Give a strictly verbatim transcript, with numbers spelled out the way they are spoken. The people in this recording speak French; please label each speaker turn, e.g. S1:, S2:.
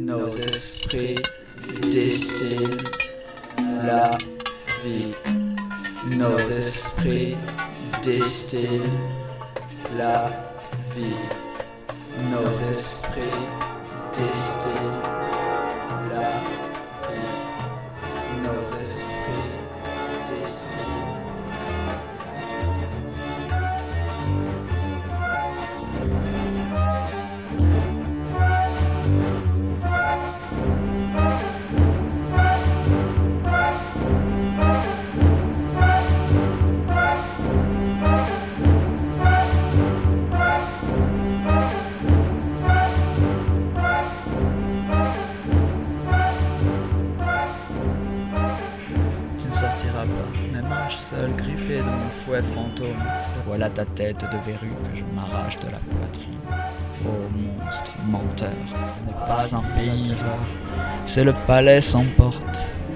S1: Nos esprits distillent la vie. Nos esprits distillent la vie. Nos esprits distillent la vie. Nos esprits distillent.
S2: Tu ne sortiras pas, mes manches seules griffées de mon fouet fantôme. Voilà ta tête de verrue que je m'arrache de la poitrine. Ô monstre menteur, ce n'est pas un paysan, c'est le palais sans porte.